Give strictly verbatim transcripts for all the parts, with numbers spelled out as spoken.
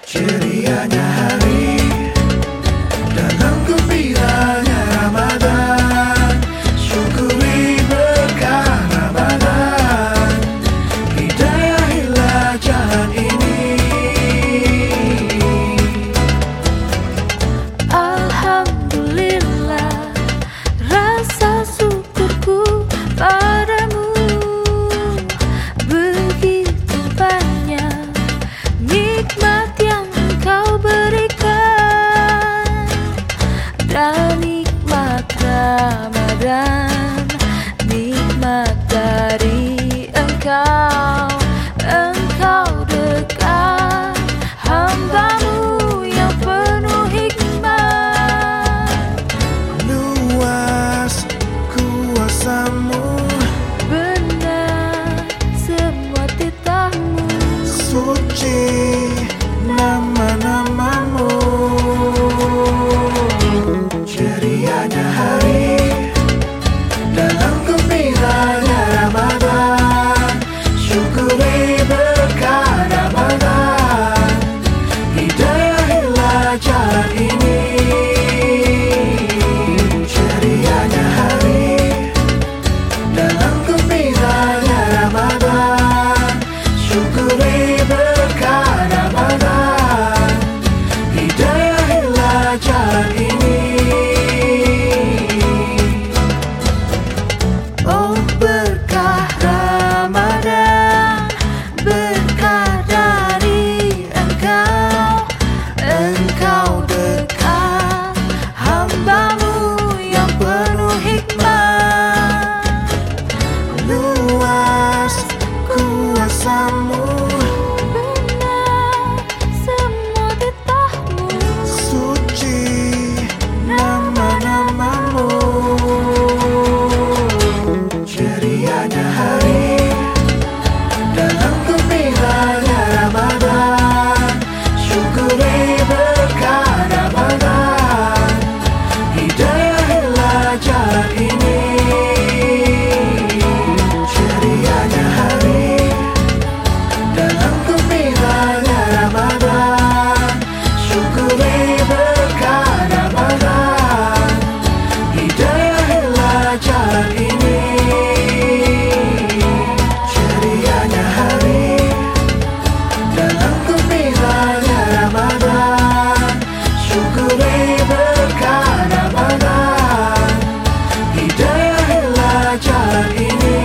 Cerianya hari dalam gembiranya Ramadan. Syukuri berkah Ramadan, hidayahilah jalan ini. Alhamdulillah, rasa syukurku padamu. Begitu banyak nikmat yang Engkau berikan, dan nikmat Ramadan, nikmat dari Engkau. Engkau dekat hamba-Mu yang penuh hikmat. Luas kuasa-Mu, Benar semua titah-Mu. suci nama-nama-Mu. Cerianya hari dalam gembiranya Ramadan. Syukuri berkah Ramadan, hidayahilah jalan ini. Cerianya hari dalam gembiranya Ramadan. Syukuri berkah Ramadan, hidayahilah jalan ini. Oh berkah Ramadan, berkah dari Engkau. Engkau dekat hamba-Mu yang penuh hikmat. Luas kuasa-Mu, Benar semua titah-Mu. suci nama-nama-Mu. Cerianya hari dalam gembiranya Ramadan. Syukuri berkah Ramadan, hidayahilah jalan ini. Cerianya hari dalam gembiranya Ramadan. Syukuri berkah Ramadan, hidayahilah jalan ini. Cerianya hari dalam gembiranya Ramadan. Syukuri berkah Ramadan, hidayahilah jalan ini.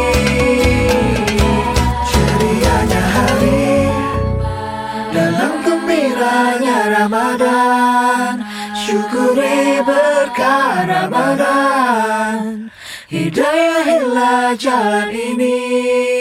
Cerianya hari dalam gembiranya Ramadan. Syukuri berkah Ramadan, hidayahilah jalan ini.